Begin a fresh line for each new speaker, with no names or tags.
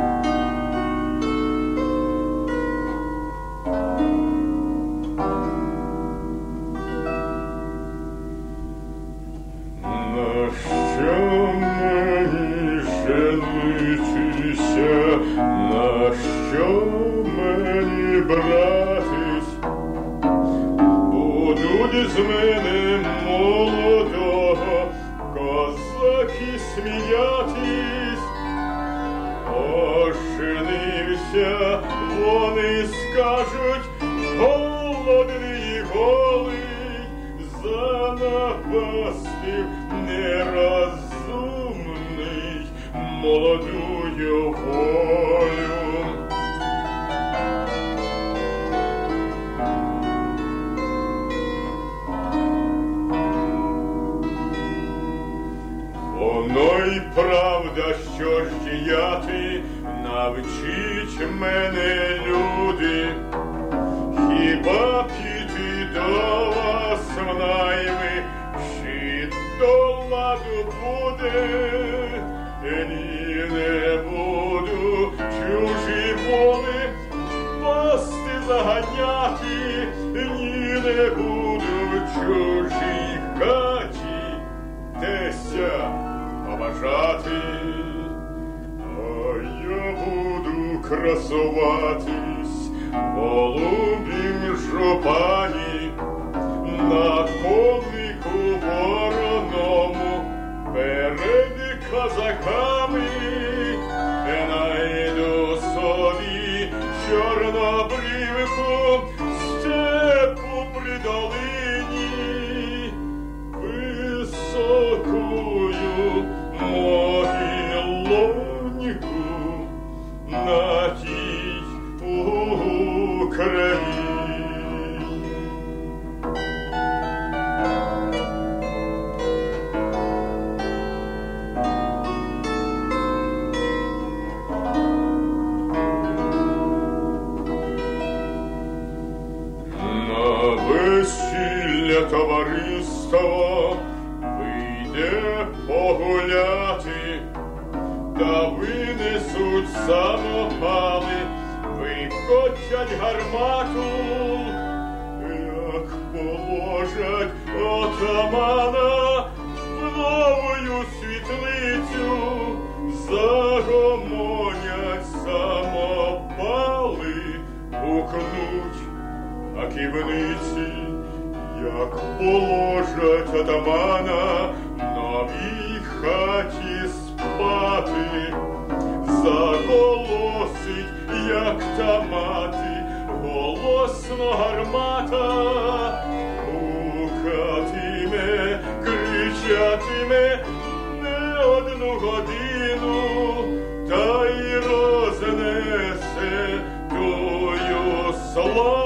Нащо мені братись? Будуть з мене молодого козаки сміятись. Оженився, вони скажуть, голодний, голий, занапастив нерозумний молодую волю. Воно й правда, що ж діяти, навчіть мене, люди. Хіба піти до вас в найми, чи до ладу буде? Ні, не буду чужі воли пасти заганяти, ні, не буду чужій хаті теся побажати. А я буду красуватись в голубім жупані, на конику вороному перед козаками. Найду собі чорнобривку степу при долині, високую могилоньку на тій Україні. Весілля товариство вийде погуляти, та винесуть самопали, викотять гармату, як положать отамана в новую світлицю, загомонять самопали, гукнуть а кивниці, як положать отамана в новій хаті спати, заголосить, як та мати, голосно гармата, гукатиме, кричатиме не одну годину, та й рознесе тую славу.